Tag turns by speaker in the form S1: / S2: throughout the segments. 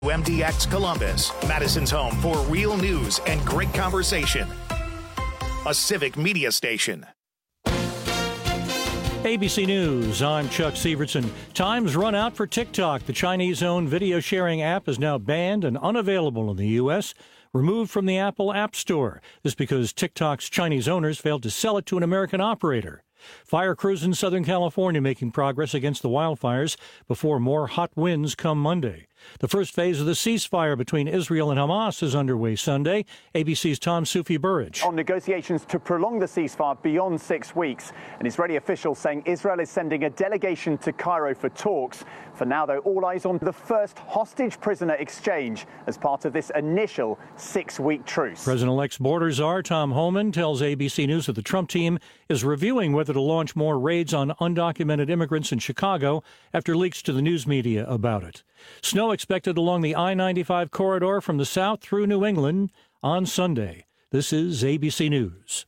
S1: MDX Columbus, Madison's home for real news and great conversation. A civic media station.
S2: ABC News, I'm Chuck Severson. Time's run out for TikTok. The Chinese-owned video-sharing app is now banned and unavailable in the U.S., removed from the Apple App Store. This because TikTok's Chinese owners failed to sell it to an American operator. Fire crews in Southern California making progress against the wildfires before more hot winds come Monday. The first phase of the ceasefire between Israel and Hamas is underway Sunday. ABC's Tom Sufi-Burridge.
S3: On negotiations to prolong the ceasefire beyond 6 weeks. An Israeli official saying Israel is sending a delegation to Cairo for talks. For now, though, all eyes on the first hostage prisoner exchange as part of this initial 6-week truce.
S2: President-elect's border czar Tom Homan tells ABC News that the Trump team is reviewing whether to launch more raids on undocumented immigrants in Chicago after leaks to the news media about it. Snow expected along the I-95 corridor from the south through New England on Sunday. This is ABC News.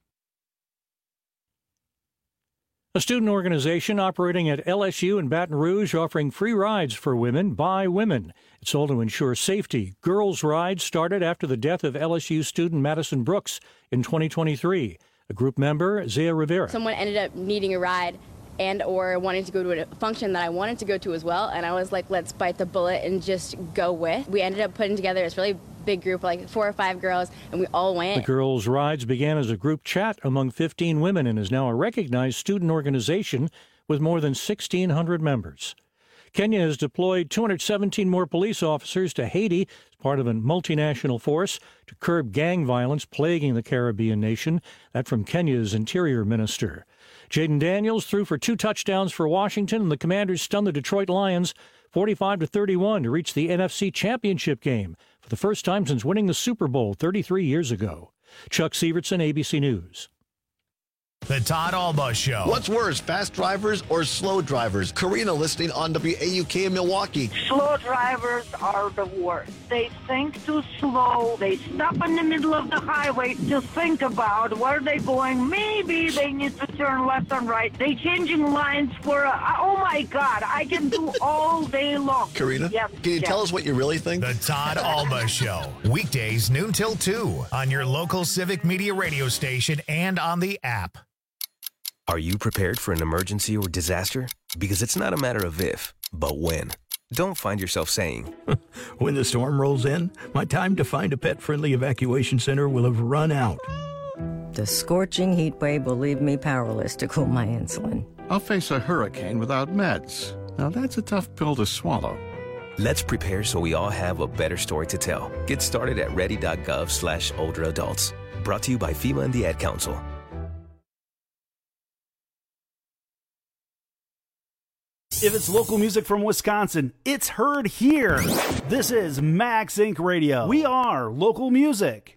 S2: A student organization operating at LSU in Baton Rouge offering free rides for women by women. It's all to ensure safety. Girls' Rides started after the death of LSU student Madison Brooks in 2023. A group member, Zaya Rivera.
S4: Someone ended up needing a ride and or wanting to go to a function that I wanted to go to as well, and I was like, let's bite the bullet and just go with. We ended up putting together this really big group, like 4 or 5 girls, and we all went.
S2: The Girls' Rides began as a group chat among 15 women and is now a recognized student organization with more than 1,600 members. Kenya has deployed 217 more police officers to Haiti as part of a multinational force to curb gang violence plaguing the Caribbean nation. That from Kenya's Interior Minister. Jaden Daniels threw for 2 touchdowns for Washington, and the Commanders stunned the Detroit Lions 45-31 to reach the NFC Championship game for the first time since winning the Super Bowl 33 years ago. Chuck Severson, ABC News.
S1: The Todd Alba Show.
S5: What's worse, fast drivers or slow drivers? Karina listening on WAUK in Milwaukee.
S6: Slow drivers are the worst. They think too slow. They stop in the middle of the highway to think about where they're going. Maybe they need to turn left and right. They changing lines for oh my God, I can do all day long.
S5: Karina,
S6: yes,
S5: can you tell us what you really think?
S1: The Todd Alba Show. Weekdays noon till 2 on your local civic media radio station and on the app.
S7: Are you prepared for an emergency or disaster? Because it's not a matter of if, but when. Don't find yourself saying,
S8: when the storm rolls in, my time to find a pet-friendly evacuation center will have run out.
S9: The scorching heat wave will leave me powerless to cool my insulin.
S10: I'll face a hurricane without meds. Now that's a tough pill to swallow.
S7: Let's prepare so we all have a better story to tell. Get started at ready.gov/older adults. Brought to you by FEMA and the Ad Council.
S11: If it's local music from Wisconsin, it's heard here. This is Max Inc. Radio. We are local music.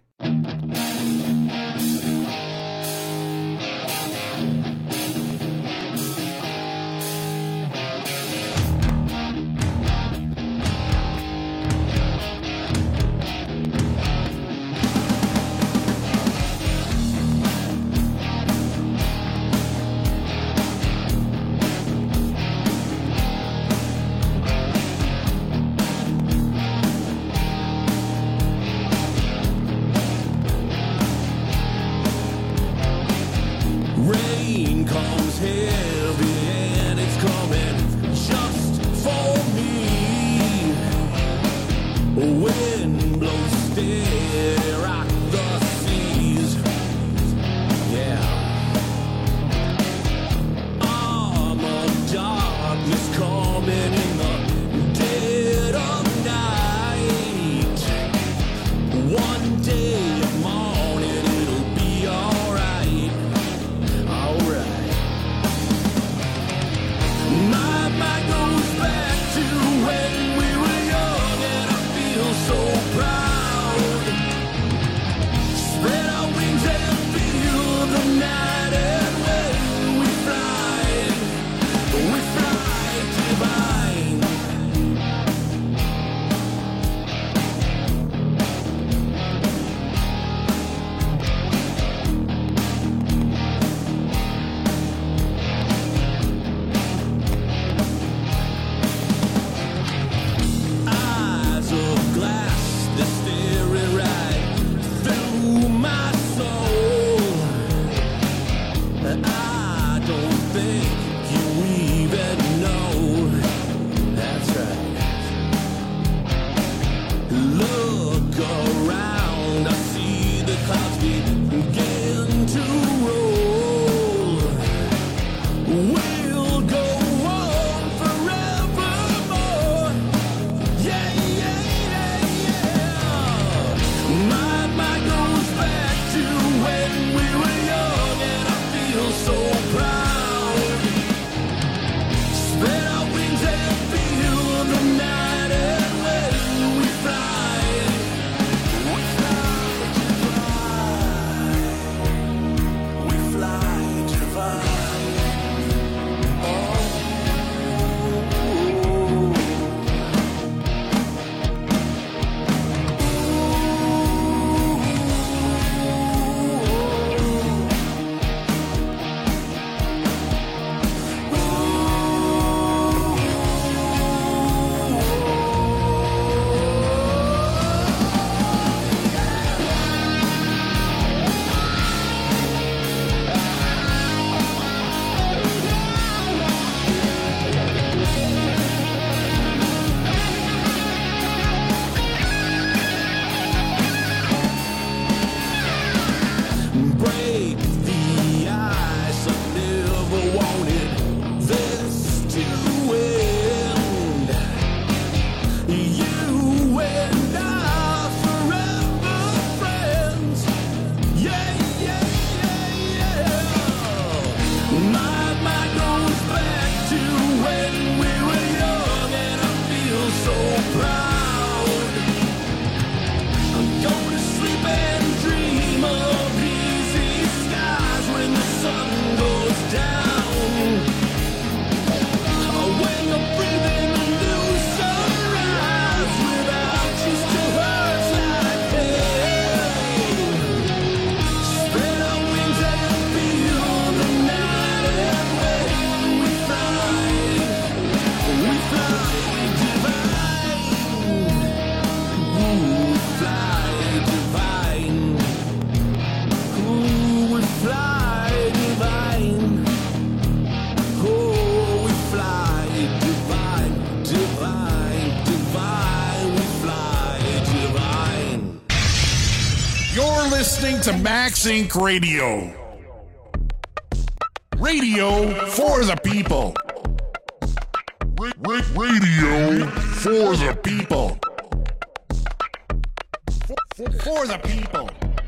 S12: listening to Max Inc. Radio. Radio for the people. Radio for the people. For the people.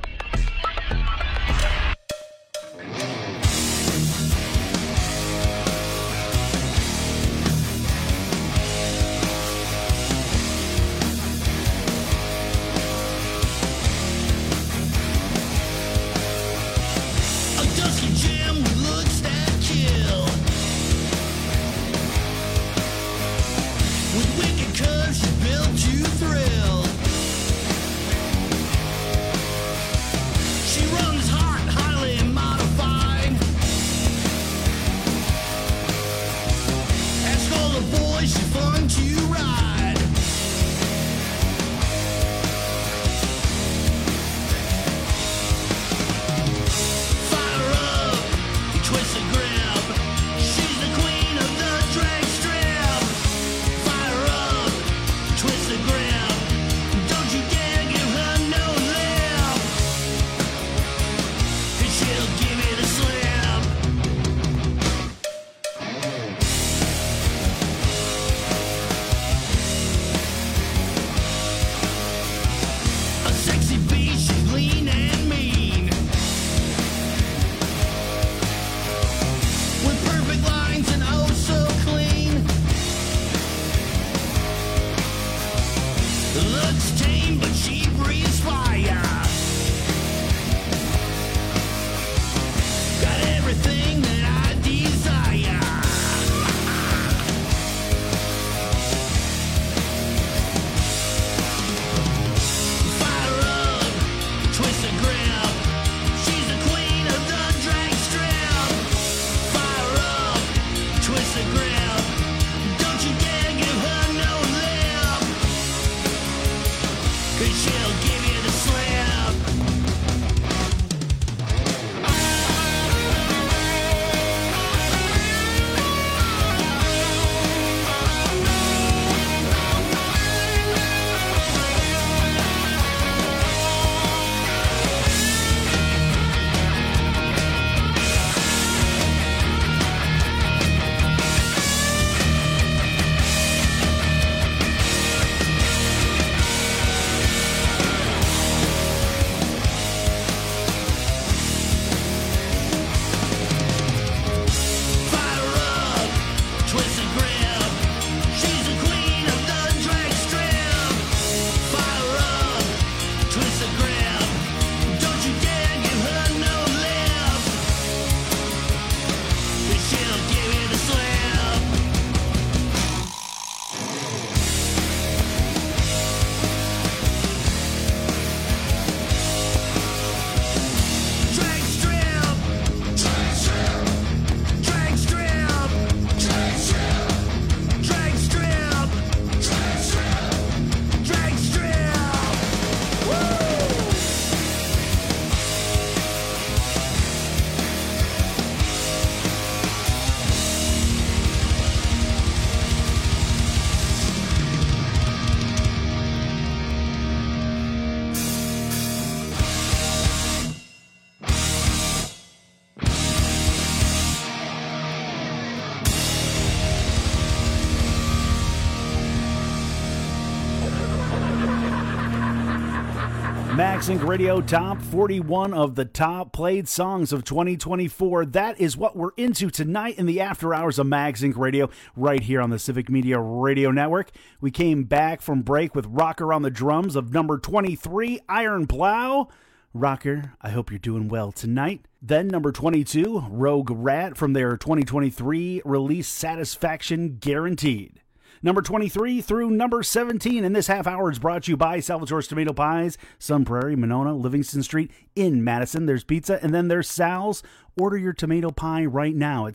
S11: Max Inc. Radio Top 41 of the top played songs of 2024. That is what we're into tonight in the after hours of Max Inc. Radio right here on the Civic Media Radio Network. We came back from break with Rocker on the drums of number 23, Iron Plow. Rocker, I hope you're doing well tonight. Then number 22, Rogue Rat from their 2023 release Satisfaction Guaranteed. Number 23 through number 17 in this half hour is brought to you by Salvatore's Tomato Pies, Sun Prairie, Monona, Livingston Street in Madison. There's pizza, and then there's Sal's. Order your tomato pie right now at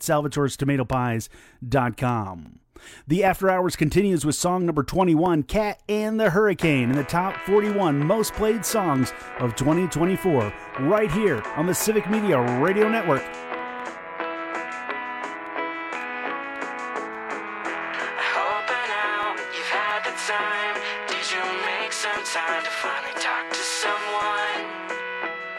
S11: salvatorestomatopies.com. The After Hours continues with song number 21, Cat and the Hurricane, in the top 41 most played songs of 2024, right here on the Civic Media Radio Network.
S13: Time to finally talk to someone.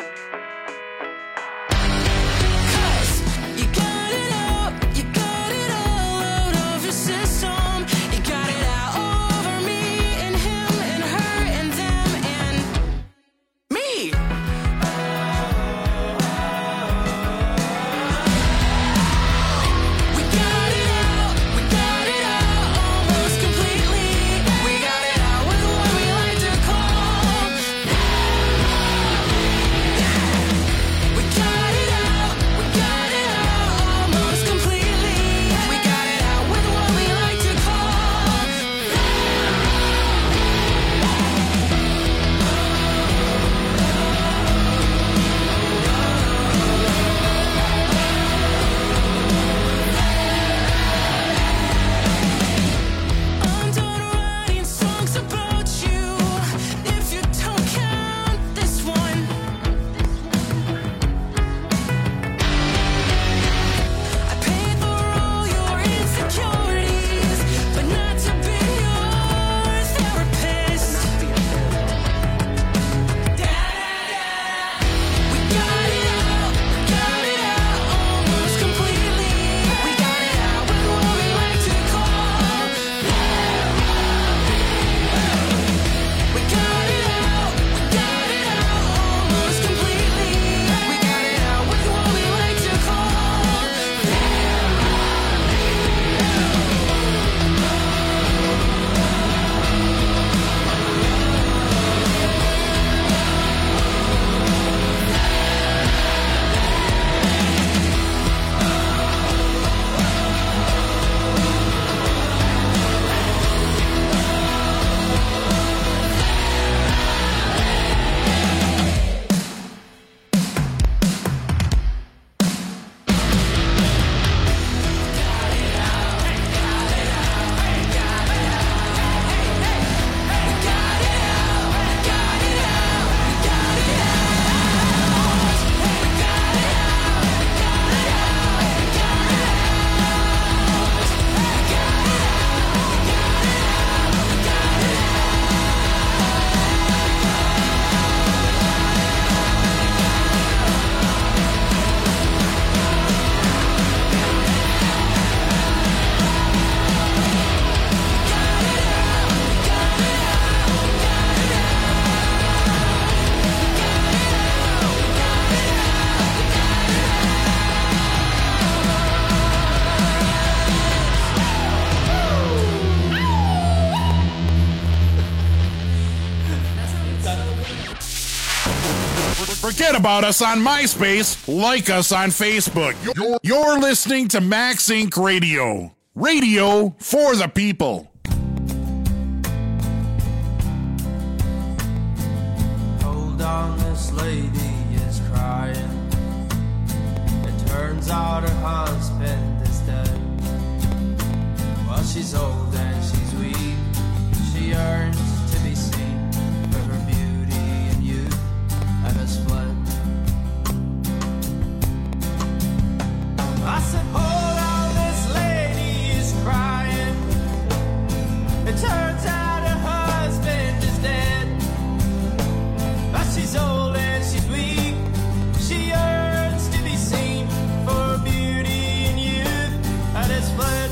S12: Forget about us on MySpace. Like us on Facebook. You're listening to Max Inc. Radio. Radio for the people.
S13: Hold on, this lady is crying. It turns out her husband is dead. Well, she's old and she's weak. She yearns to be seen for her beauty and youth and has fled. I said, hold on, this lady is crying. It turns out her husband is dead. But she's old and she's weak. She yearns to be seen for her beauty and youth and has fled.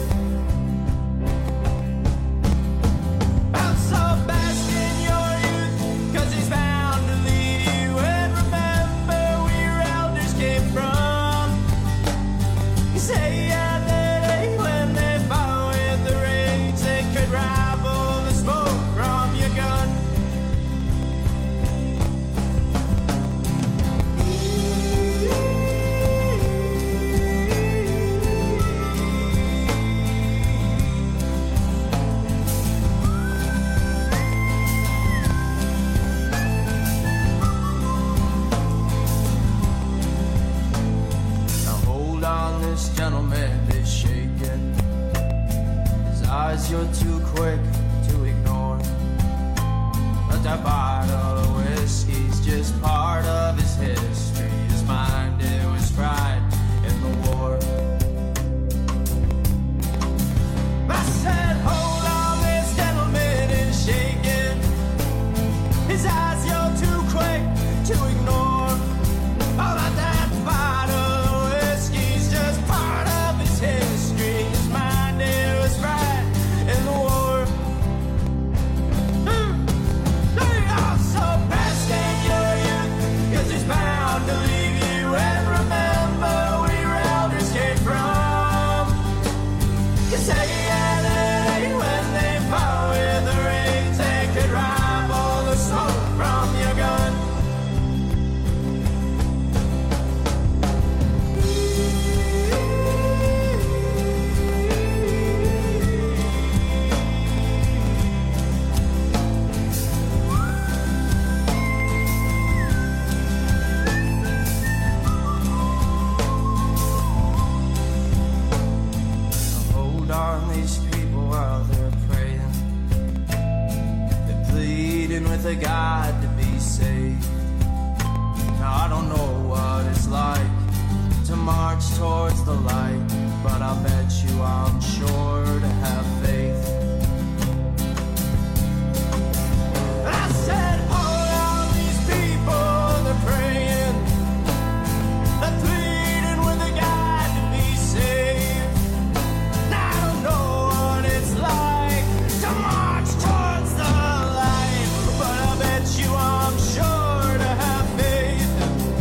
S13: You're too quick to ignore. But that bottle of whiskey's just part of his history. His mind, it was fried in the war. I said, hold on, this gentleman is shaking. His eyes, you're too quick to ignore. Oh, but that bottle of whiskey's just part of his history. His mind, it was fried in the war. They are so past in your youth, 'cause he's bound to leave you. And remember where elders came from. You say yeah, ain't when they fought with the reins, they could rival the smoke from your gun. With a God to be saved. Now I don't know what it's like to march towards the light, but I'll bet you I'm sure to have faith. I said, hold on, these people, they're praying, they're pleading with a God to be saved. Now I don't know what it's like to march towards the light, but I bet you I'm sure to have faith.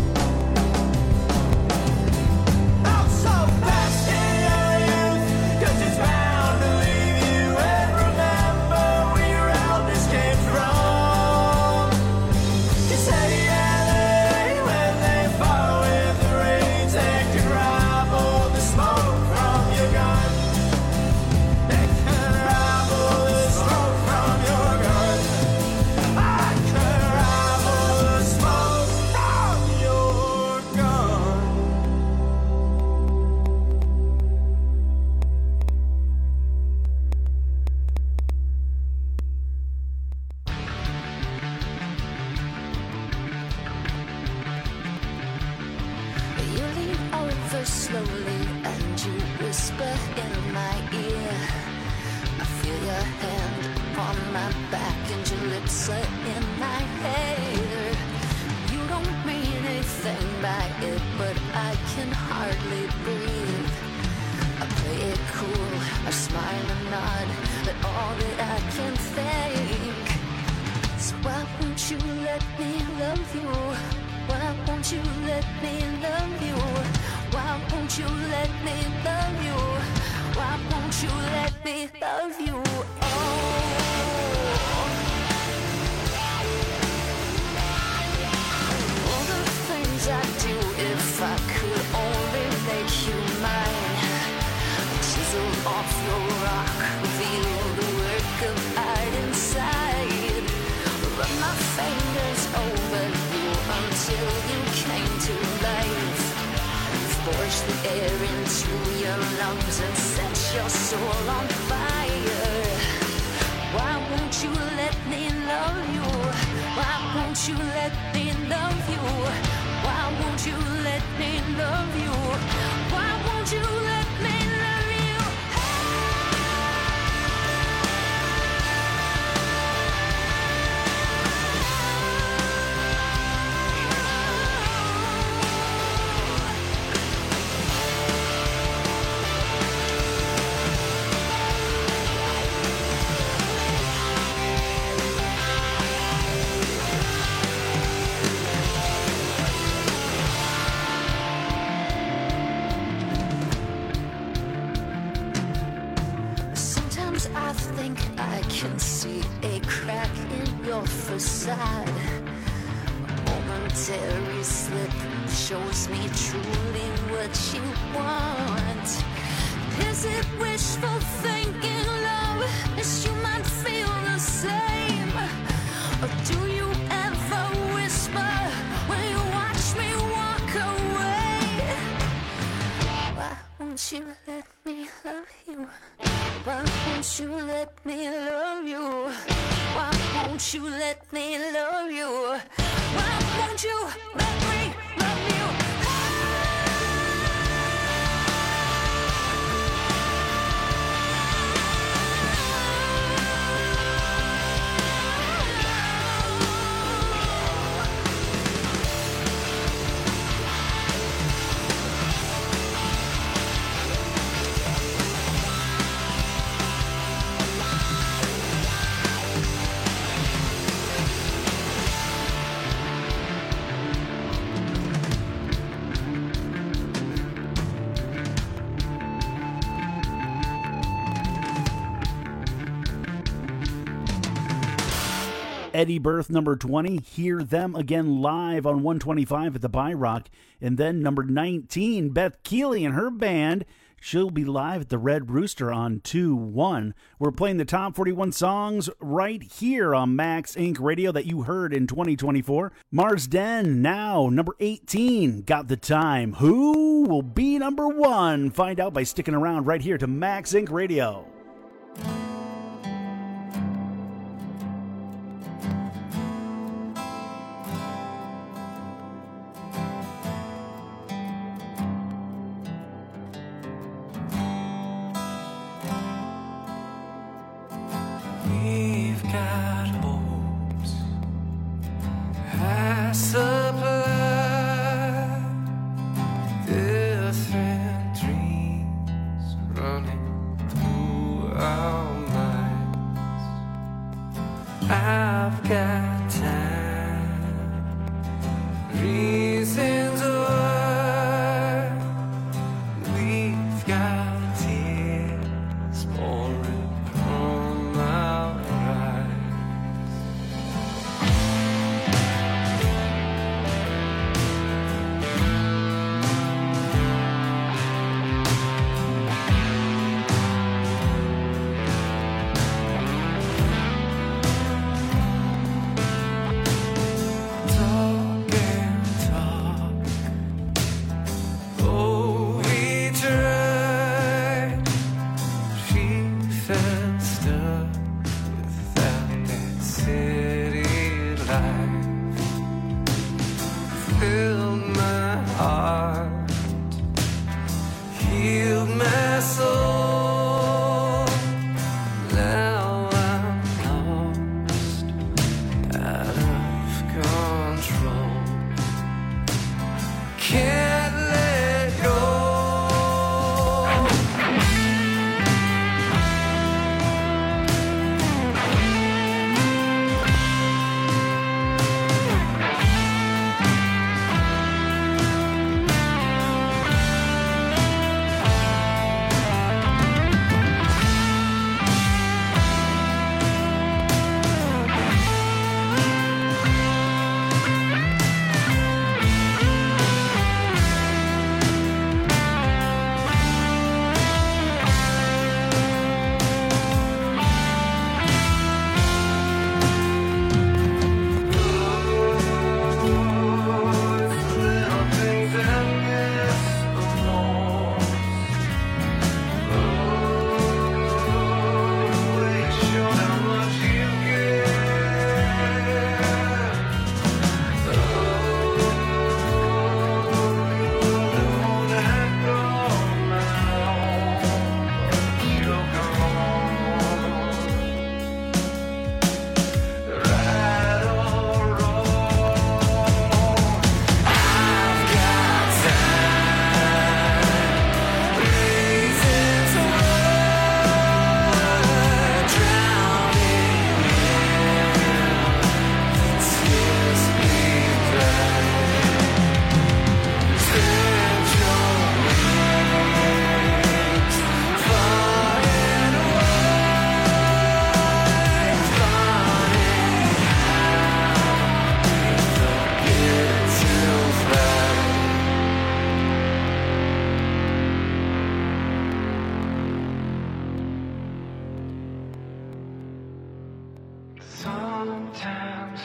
S13: I'm so fast in your youth, 'cause it's bound to leave you. And remember where your elders came from. You say yeah, they when they fought with the reins, they could rival the smoke from your gun. They could rival the smoke from your gun. I could rival the smoke from your gun.
S14: You lean over slowly and you whisper in my ear. I feel your hand upon my back and your lips are in my hair. You don't mean anything by it, but I can hardly breathe. I play it cool, I smile and nod, but all that I can think. So why won't you let me love you? Why won't you let me love you? Why won't you let me love you? Why won't you let me love you? Oh, the peel off your rock, reveal the work of art inside. Run my fingers over you until you came to life. Forge the air into your lungs and set your soul on fire. Why won't you let me love you? Why won't you let me love you? Why won't you let me love you? Why won't you let me love you? Sometimes I think I can see a crack in your facade. A momentary slip shows me truly what you want. Is it wishful thinking, love? Yes, you might feel the same. Or do you ever whisper when you watch me walk away? Why won't you let me love you? Why won't you let me love you? Why won't you let me love you? Why won't you let me love you?
S11: Eddie Birth, number 20, Hear Them Again live on 125 at the Byrock. And then number 19, Beth Keeley and her band. She'll be live at the Red Rooster on 2/1. We're playing the top 41 songs right here on Max Inc. Radio that you heard in 2024. Mars Den, now number 18, Got the Time. Who will be number 1? Find out by sticking around right here to Max Inc. Radio.
S13: We've got hopes, I supply different dreams running through our minds. I've got time, reasons why. We've got tears pouring from our eyes.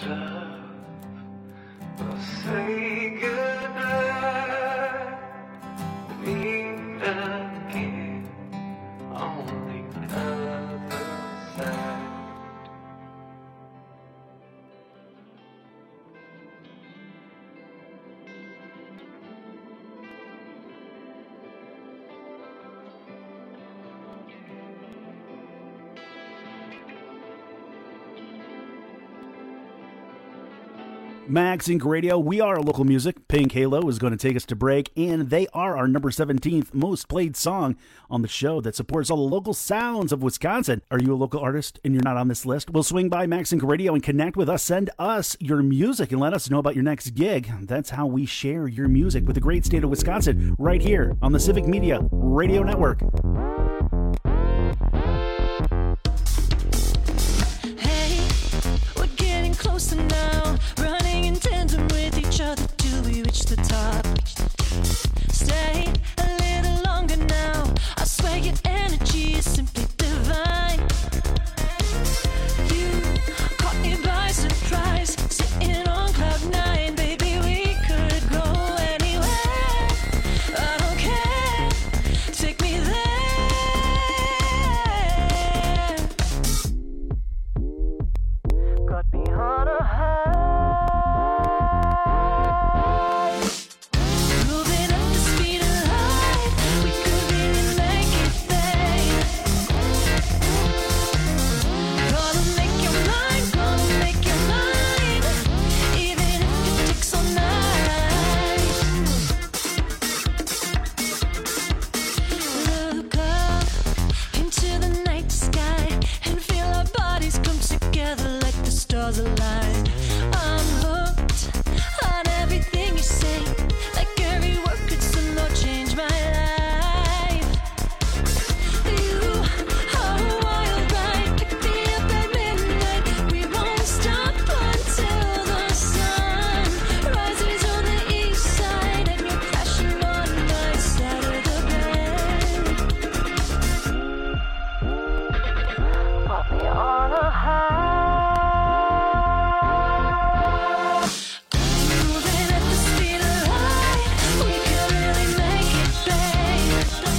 S13: yourself. We'll say goodnight. Meet again on the other side.
S11: Max Inc. Radio, we are local music. Pink Halo is going to take us to break, and they are our number 17th most played song on the show that supports all the local sounds of Wisconsin. Are you a local artist and you're not on this list? We'll swing by Max Inc. Radio and connect with us. Send us your music and let us know about your next gig. That's how we share your music with the great state of Wisconsin right here on the Civic Media Radio Network.
S15: Closer now, running in tandem with each other till we reach the top. Stay a little longer now. I swear your energy is simply divine. You caught me by surprise, sitting on cloud nine. Baby, we could go anywhere. I don't care. Take me there. Got me on a high. Moving at the speed of light, we could really make it, babe. Gonna make your mind, even if it takes all night. Look up into the night sky and feel our bodies come together like the stars align. I'm hooked on everything you say, like every word could somehow change my life. You are a wild ride, pick me up at midnight. We won't stop until the sun rises on the east side, and you're crashing on my side of the bed. Put me on a high. Moving at the speed of light, we could really make it, babe.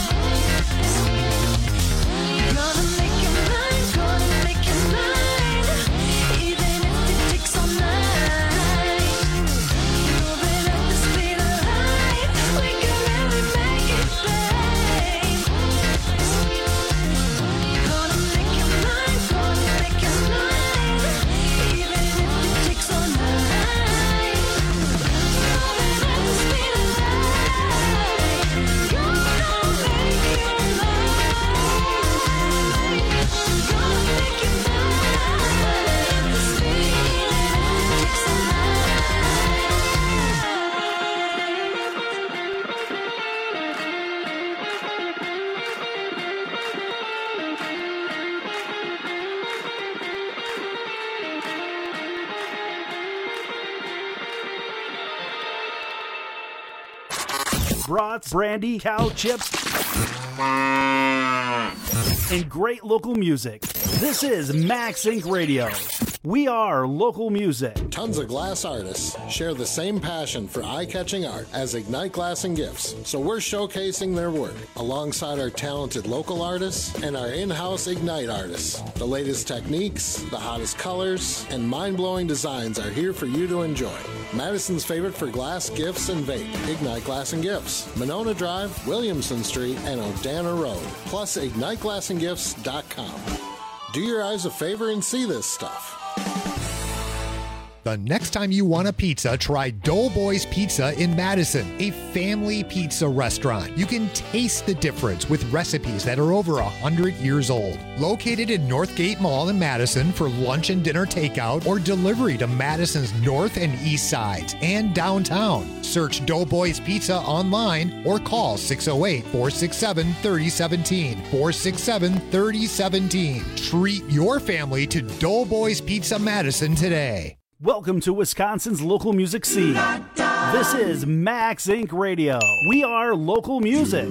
S15: Gonna make your mind, even if it takes all night. Moving at the speed of light, we could really make it, babe. Gonna make your mind, even if it takes all night.
S11: Brats, brandy, cow chips, and great local music. This is Max Inc. Radio. We are local music.
S16: Tons of glass artists share the same passion for eye-catching art as Ignite Glass and Gifts, so we're showcasing their work alongside our talented local artists and our in-house Ignite artists. The latest techniques, the hottest colors, and mind-blowing designs are here for you to enjoy. Madison's favorite for glass, gifts, and vape, Ignite Glass and Gifts. Monona Drive, Williamson Street, and Odana Road, plus IgniteGlassandGifts.com. Do your eyes a favor and see this stuff.
S17: The next time you want a pizza, try Doughboys Pizza in Madison, a family pizza restaurant. You can taste the difference with recipes that are over 100 years old. Located in Northgate Mall in Madison for lunch and dinner takeout or delivery to Madison's north and east sides and downtown. Search Doughboys Pizza online or call 608-467-3017. 467-3017. Treat your family to Doughboys Pizza Madison today.
S11: Welcome to Wisconsin's local music scene. This is Max Inc. Radio. We are local music.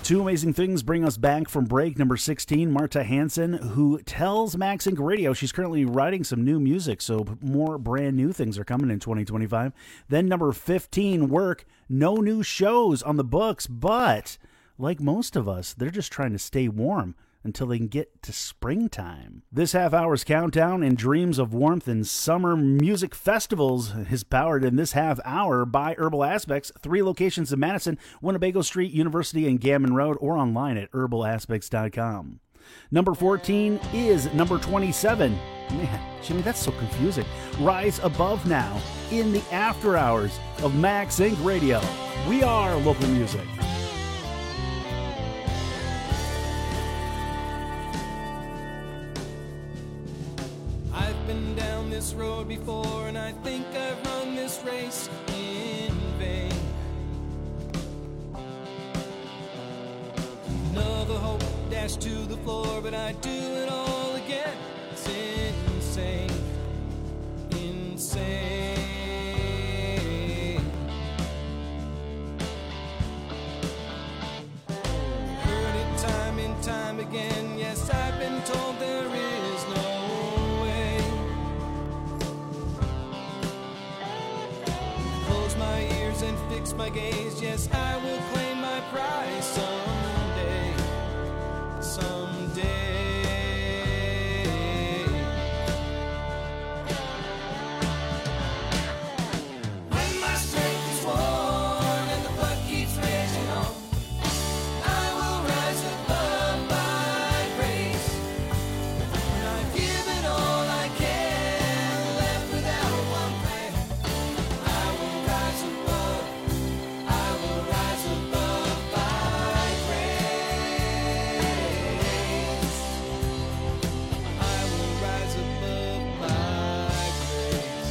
S11: Two amazing things bring us back from break. Number 16, Marta Hansen, who tells Max Inc. Radio she's currently writing some new music, so more brand new things are coming in 2025. Then number 15, Work, no new shows on the books, but like most of us, they're just trying to stay warm until they can get to springtime. This half hour's countdown and dreams of warmth and summer music festivals is powered in this half hour by Herbal Aspects, 3 locations in Madison, Winnebago Street, University, and Gammon Road, or online at herbalaspects.com. Number 14 is number 27. Man, Jimmy, that's so confusing. Rise Above Now in the after hours of Max Inc. Radio. We are local music.
S13: I've been down this road before, and I think I've run this race in vain. Another hope dashed to the floor, but I do it all again. It's insane, insane. Heard it time and time again. Yes, I've been told there is no way. Close my ears and fix my gaze. Yes, I will claim my prize someday, someday. When my strength is worn and the blood keeps raging on, I will rise above by grace. When I've given all I can, left without one plan, I will rise above. I will rise above by grace. I will rise above by grace.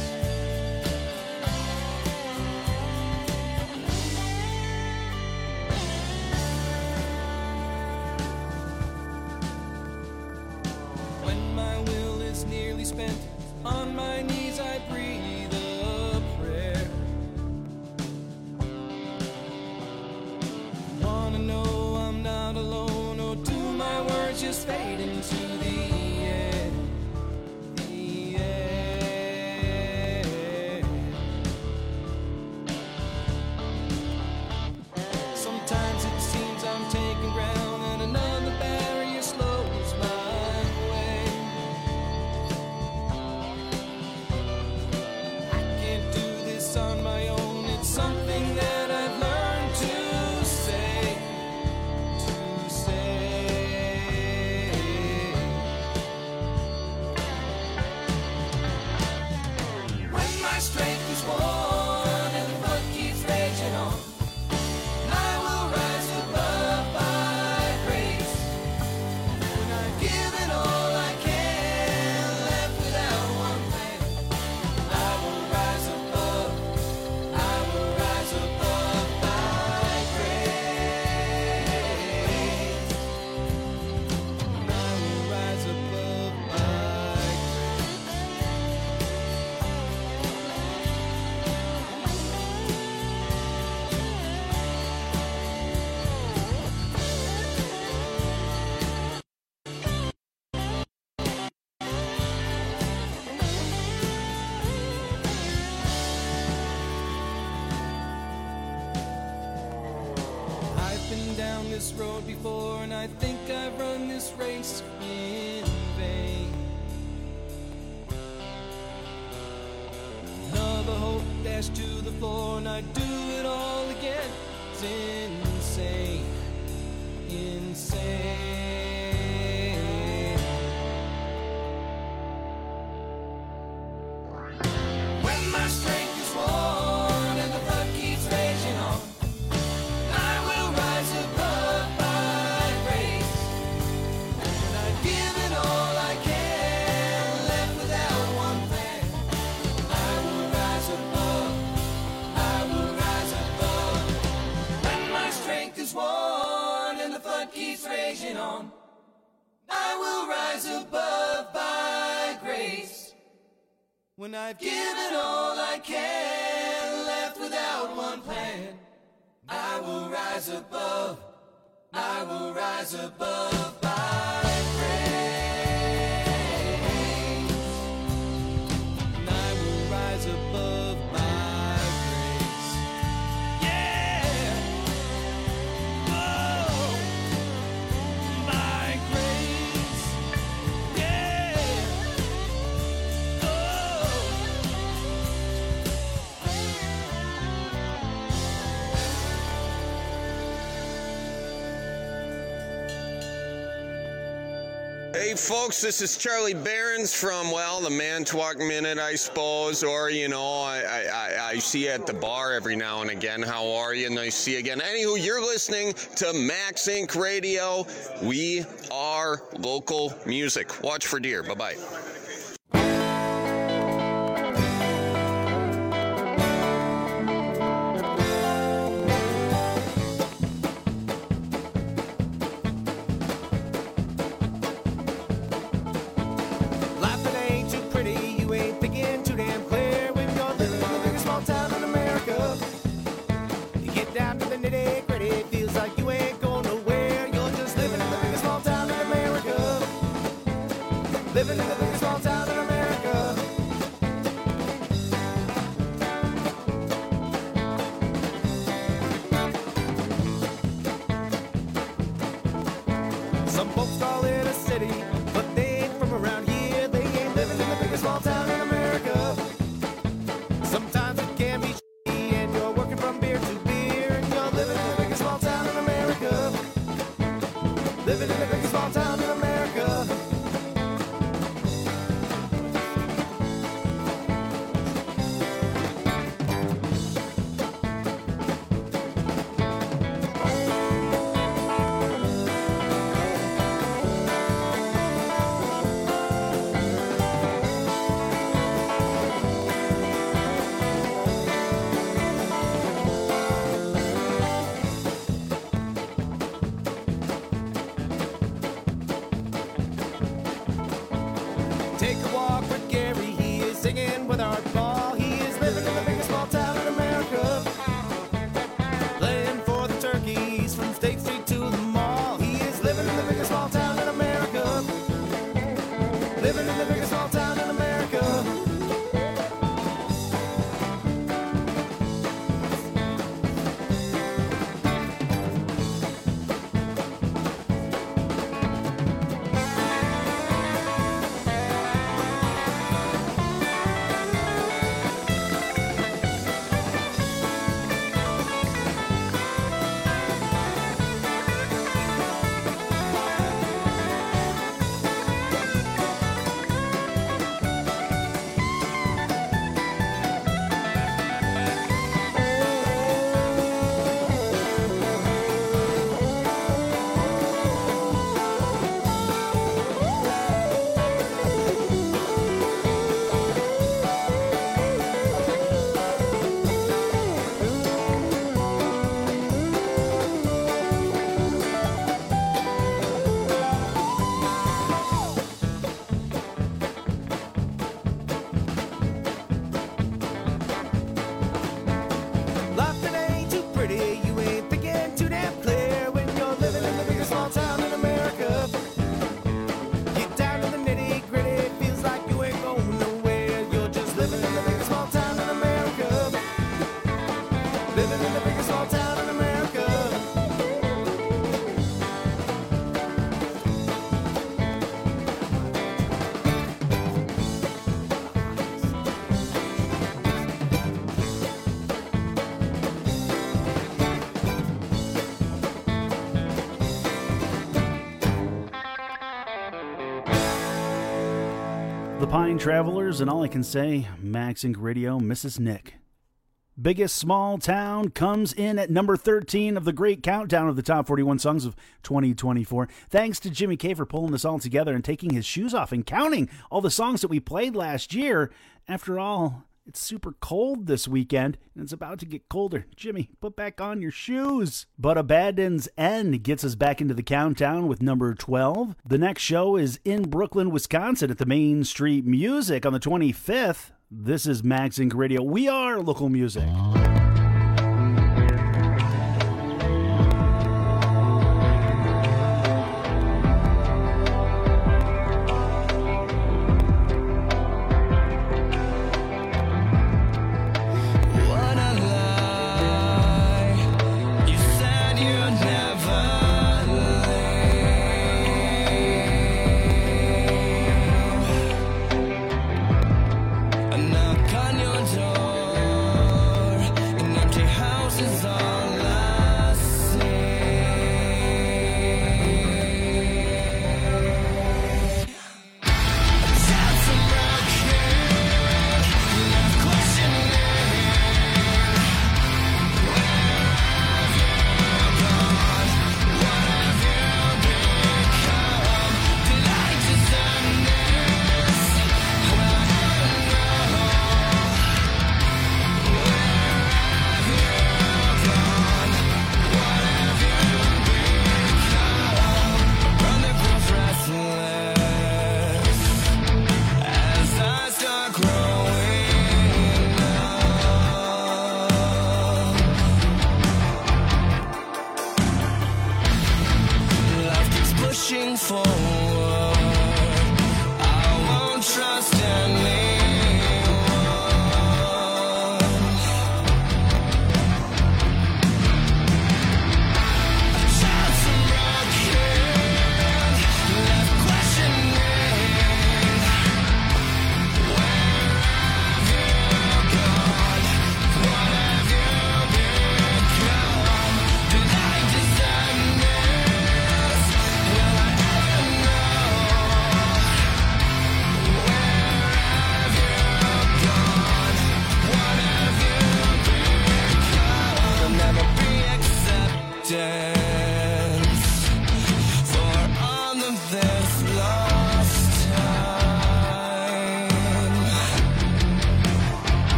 S13: When my will is nearly spent, on my knees I breathe a prayer. Wanna know I'm not alone, or do my words just fade into the air? The air. Sometimes it seems I'm taking ground, and another barrier slows my way. I can't do this on my own. It's something that I've learned to say, to say. When my strength is worn and the blood keeps raging on, I will rise above by grace. When I've given all I can, left without one plan, I will rise above. I will rise above by grace. I will rise above by I've been down this road before, and I think I've run this race in vain. Another hope dashed to the floor, and I do it all again. It's insane, insane. When my strength is worn and the blood keeps raging on, I will rise above by grace. When I've given all I can, left without one plan, I will rise above. I will rise above. When my strength is worn and the flood keeps raging on, I will rise above by grace. When I've given all I can, left without one plan, I will rise above. I will rise above my grace. And I will rise above my grace. Yeah. Oh, my grace. Yeah.
S18: Hey folks, this is Charlie Behrens from, well, the Manitowoc Minute, I suppose, or, you know, I see you at the bar every now and again. How are you? Nice to see you again. Anywho, you're listening to Max Inc. Radio. We are local music. Watch for deer. Bye-bye.
S13: Life it ain't too pretty, you ain't thinking too damn clear when you're living in the biggest small town in America. You get down to the nitty gritty, it feels like you ain't going nowhere. You're just living in the biggest small town in America. Living in the biggest small town in America. Some folks call it a city, but they ain't from around here. They ain't living in the biggest small town in America. Sometimes it can be shitty and you're working from beer to beer, and you're living in the biggest small town in America. Living in the biggest small town in America. Take a walk with Gary, he is singing with Art Ball. He is living in the biggest small town in America. Playing for the turkeys from State Street to the mall. He is living in the biggest small town in America. Living in the biggest small town in America. Life that ain't too pretty, you ain't thinking too damn clear when you're living in the biggest small town in America. Get down to the nitty gritty, it feels like you ain't going nowhere. You're just living in the biggest small town in America. Living in the biggest small town in America.
S11: The Pine Travelers, and all I can say, Max Inc. Radio misses Nick. Biggest Small Town comes in at number 13 of the great countdown of the top 41 songs of 2024. Thanks to Jimmy K for pulling this all together and taking his shoes off and counting all the songs that we played last year. After all, it's super cold this weekend, and it's about to get colder. Jimmy, put back on your shoes. But Abandon's End gets us back into the countdown with number 12. The next show is in Brooklyn, Wisconsin at the Main Street Music on the 25th. This is Max Inc. Radio. We are local music.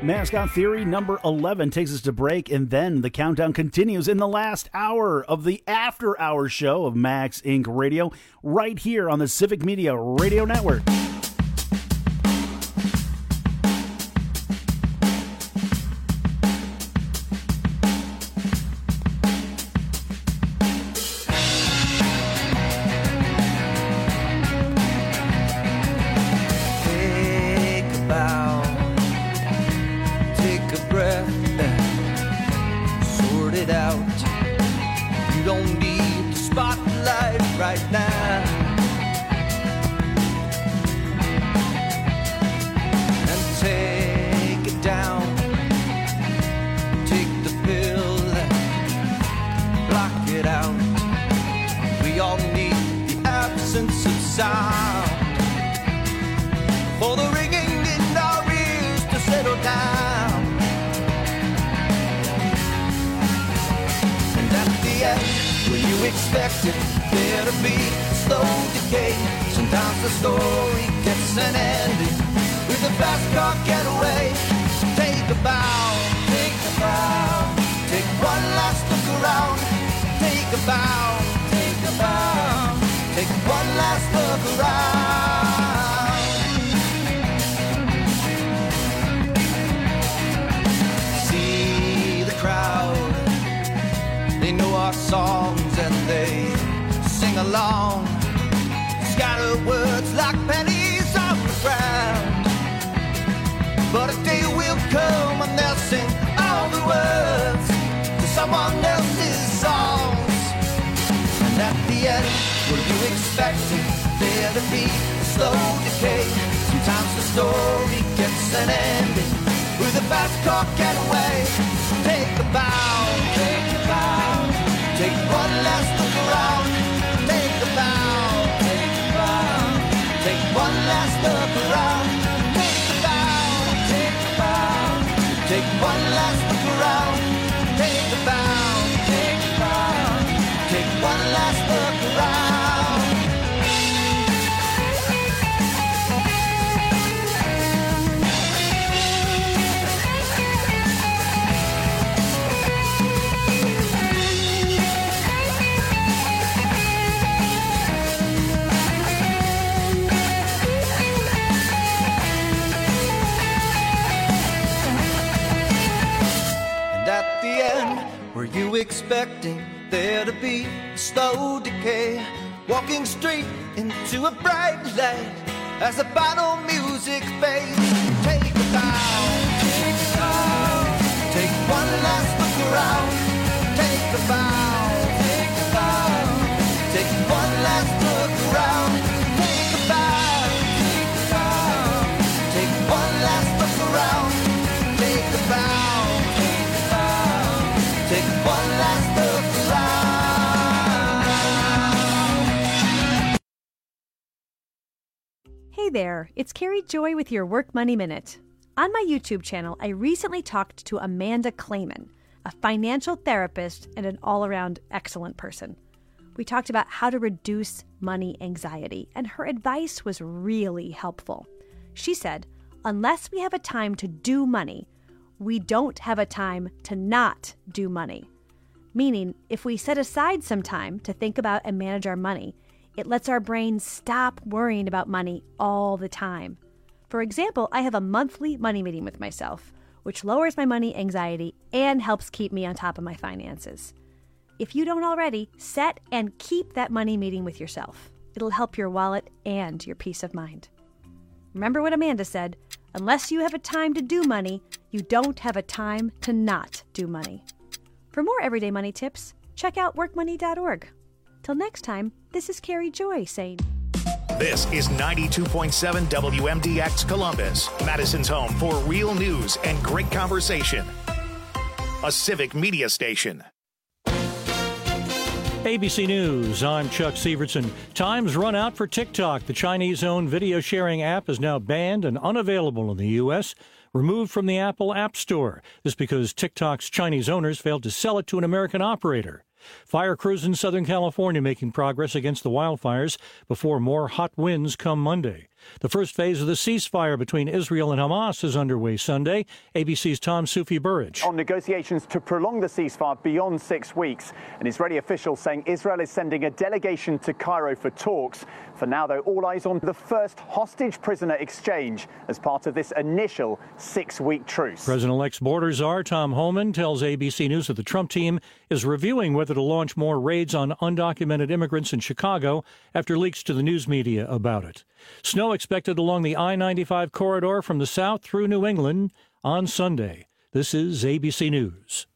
S11: Mascot Theory number 11 takes us to break, and then the countdown continues in the last hour of the After Hours show of Max Inc. Radio, right here on the Civic Media Radio Network.
S13: Expecting there to be a slow decay, walking straight into a bright light as the final music fades. Take a bow, take one last look around. Take a bow, take one last look around. Take a bow, take one last look around. Take a bow. Take one last look around.
S19: Hey there, it's Carrie Joy with your Work Money Minute. On my YouTube channel, I recently talked to Amanda Clayman, a financial therapist and an all-around excellent person. We talked about how to reduce money anxiety, and her advice was really helpful. She said, unless we have a time to do money, we don't have a time to not do money. Meaning, if we set aside some time to think about and manage our money, it lets our brain stop worrying about money all the time. For example, I have a monthly money meeting with myself, which lowers my money anxiety and helps keep me on top of my finances. If you don't already, set and keep that money meeting with yourself. It'll help your wallet and your peace of mind. Remember what Amanda said, unless you have a time to do money, you don't have a time to not do money. For more everyday money tips, check out workmoney.org. Till next time, this is Carrie Joy saying...
S1: This is 92.7 WMDX Columbus, Madison's home for real news and great conversation. A Civic Media station.
S2: ABC News, I'm Chuck Severson. Time's run out for TikTok. The Chinese-owned video-sharing app is now banned and unavailable in the U.S., removed from the Apple App Store. This because TikTok's Chinese owners failed to sell it to an American operator. Fire crews in Southern California making progress against the wildfires before more hot winds come Monday. The first phase of the ceasefire between Israel and Hamas is underway Sunday. ABC's Tom Soufi-Burridge.
S3: On negotiations to prolong the ceasefire beyond 6 weeks, an Israeli official saying Israel is sending a delegation to Cairo for talks. For now, though, all eyes on the first hostage prisoner exchange as part of this initial 6-week truce.
S2: President-elect's border czar Tom Homan tells ABC News that the Trump team is reviewing whether to launch more raids on undocumented immigrants in Chicago after leaks to the news media about it. Snow expected along the I-95 corridor from the south through New England on Sunday. This is ABC News.